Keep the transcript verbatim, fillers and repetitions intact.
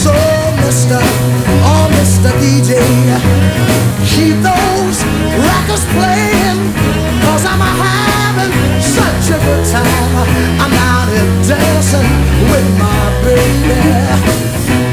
So mister, oh mister D J, keep the